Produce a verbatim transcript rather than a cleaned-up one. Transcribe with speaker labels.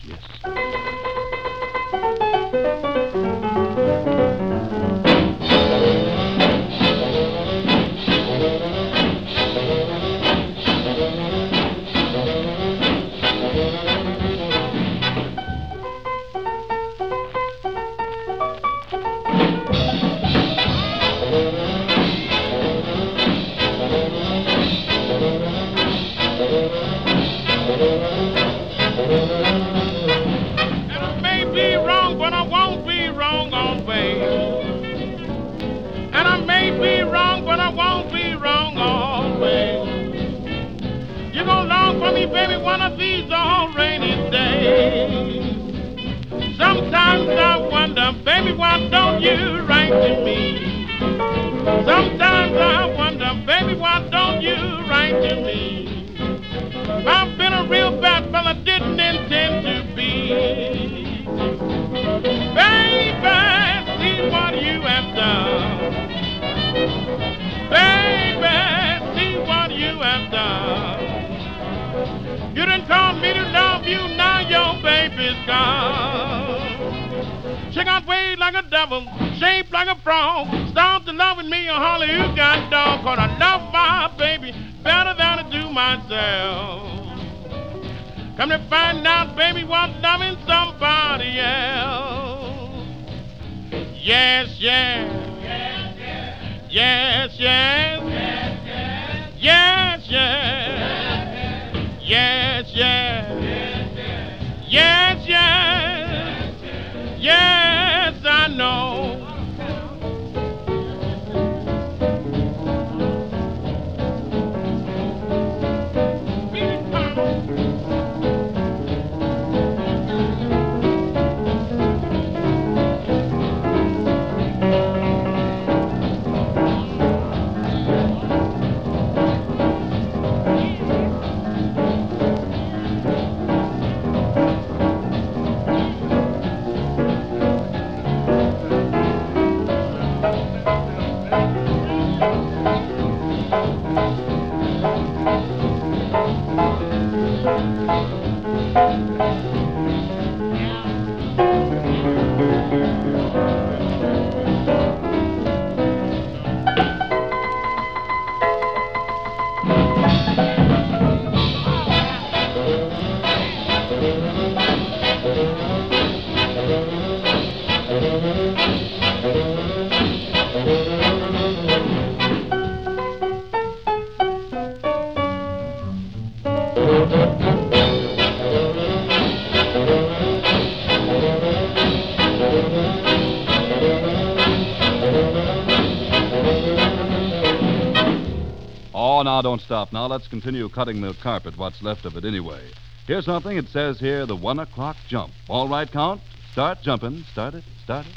Speaker 1: And I may be wrong, but I won't be wrong always. And I may be wrong, but I won't be wrong always. You're gonna long for me, baby, one of these all rainy days. Sometimes I wonder, baby, why don't you write to me? Sometimes I wonder, baby, why don't you write to me? I've been a real bad fella, didn't intend to be. Baby, see what you have done. Baby, see what you have done. You done taught me to love you, now your baby's gone. She got weighed like a devil, shaped like a frog. Stop to loving me, a holly you got dog. Cause I love my baby better than I do myself. Come to find out, baby, what loving somebody else. Yes, yes. Yes, yes. Yes, yes. Yes, yes. Yes, yes. Yes, I know.
Speaker 2: Oh, now don't stop. Now let's continue cutting the carpet, what's left of it anyway. Here's something. It says here the one o'clock jump. All right, Count. Start jumping. Start it. Start it.